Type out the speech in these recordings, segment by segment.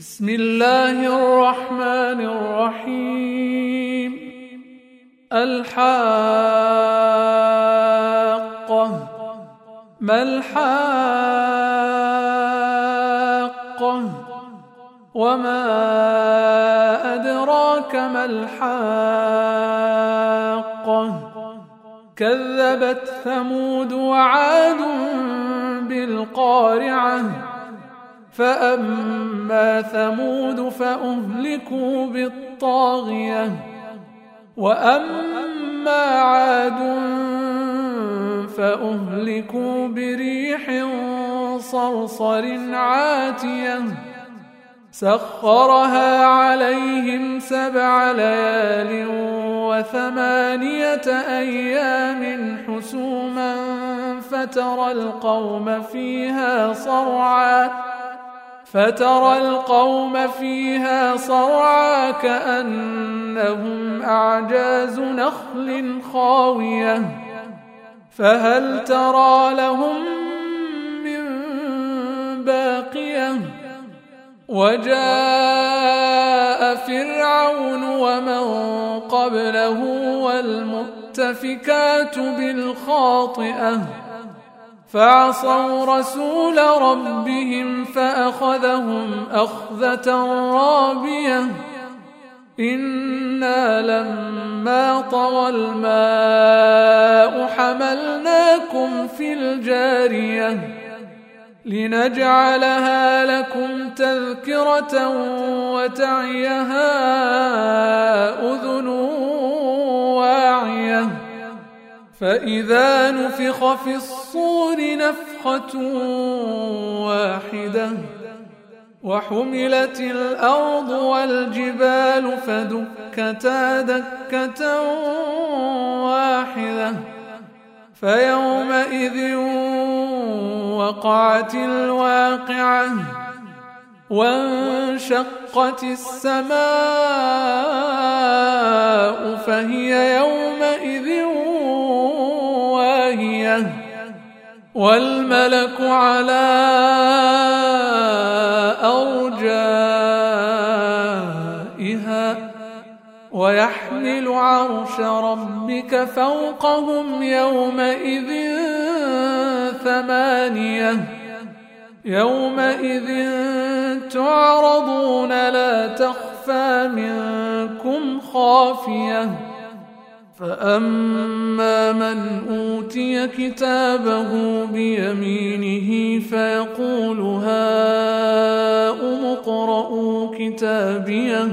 بسم الله الرحمن الرحيم. الحاقة. ما الحاقة؟ وما أدراك ما الحاقة؟ كذبت ثمود وعاد بالقارعة. فأما ثمود فأهلكوا بالطاغية، وأما عاد فأهلكوا بريح صرصر عاتية سخرها عليهم 7 ليال و8 أيام حسوما فترى القوم فيها صرعى كأنهم أعجاز نخل خاوية فهل ترى لهم من باقية. وجاء فرعون ومن قبله والمؤتفكات بالخاطئة فعصوا رسول ربهم فأخذهم أخذة رابية. إنا لما طغى الماء حملناكم في الجارية لنجعلها لكم تذكرة وتعيها أذن واعية. فإذا نفخ في الصور نفخة واحدة وحملت الأرض والجبال فدكتا دكة واحدة فيومئذ وقعت الواقعة وانشقت السماء فهي يومئذ واهية والملك على أرجائها ويحمل عرش ربك فوقهم يومئذ 8 يومئذ تعرضون لا تخفى منكم خافية. فأما من أوتي كتابه بيمينه فيقول هاؤم اقرءوا كتابيه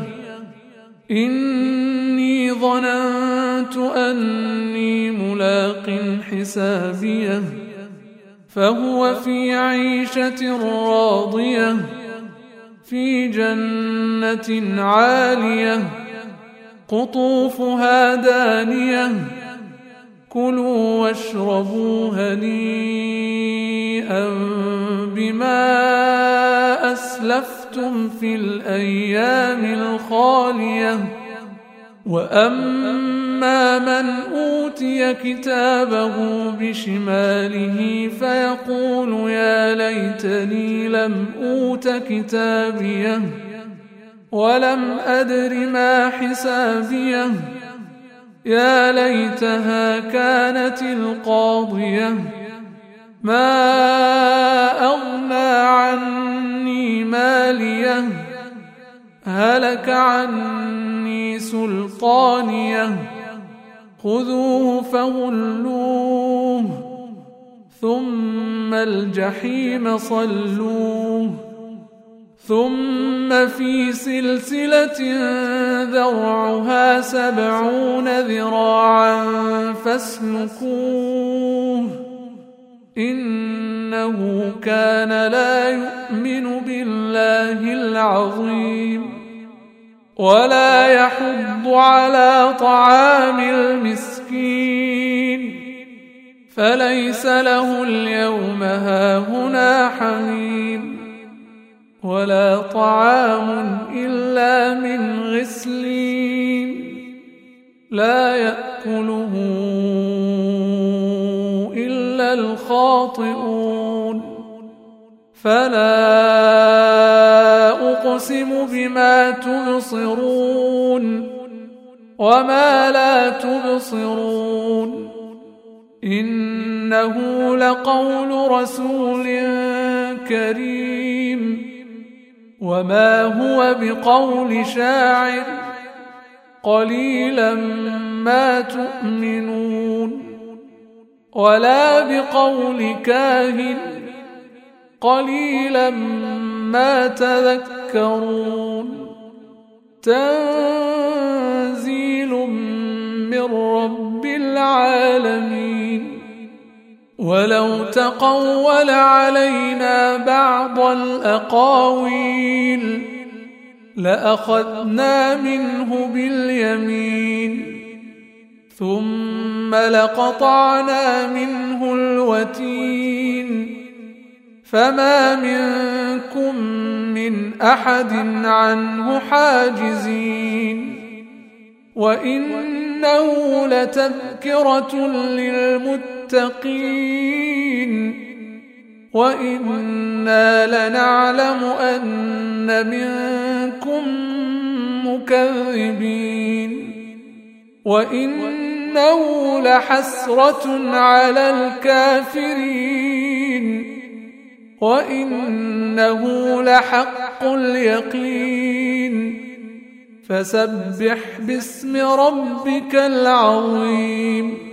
إني ظننت أني ملاق حسابيه فهو في عيشة راضية في جنة عالية قطوفها دانية كلوا واشربوا هنيئا بما أسلفتم في الأيام الخالية. وأما من أوتي كتابه بشماله فيقول يا ليتني لم أوت كتابيه ولم أدر ما حسابيه يا ليتها كانت القاضية ما أغنى عني ماليه هلك عني سلطانيه خذوه فغلوه ثم الجحيم صلوه ثم في سلسلة ذرعها 70 ذراعا فاسلكوه إنه كان لا يؤمن بالله العظيم ولا يحض على طعام المسكين فليس له اليوم هاهنا حميم ولا طعام إلا من غسلين لا يأكله إلا الخاطئون فلا أقسم بما تبصرون وما لا تبصرون إنه لقول رسول كريم وما هو بقول شاعر قليلا ما تؤمنون ولا بقول كاهن قليلا ما تذكرون تنزيل من رب العالمين ولو تقول علينا بعض الأقاويل لأخذنا منه باليمين ثم لقطعنا منه الوتين فما منكم من أحد عنه حاجزين وإنه لتذكرة للمتقين وإنا لنعلم أن منكم مكذبين وإنه لحسرة على الكافرين وإنه لحق اليقين فسبح باسم ربك العظيم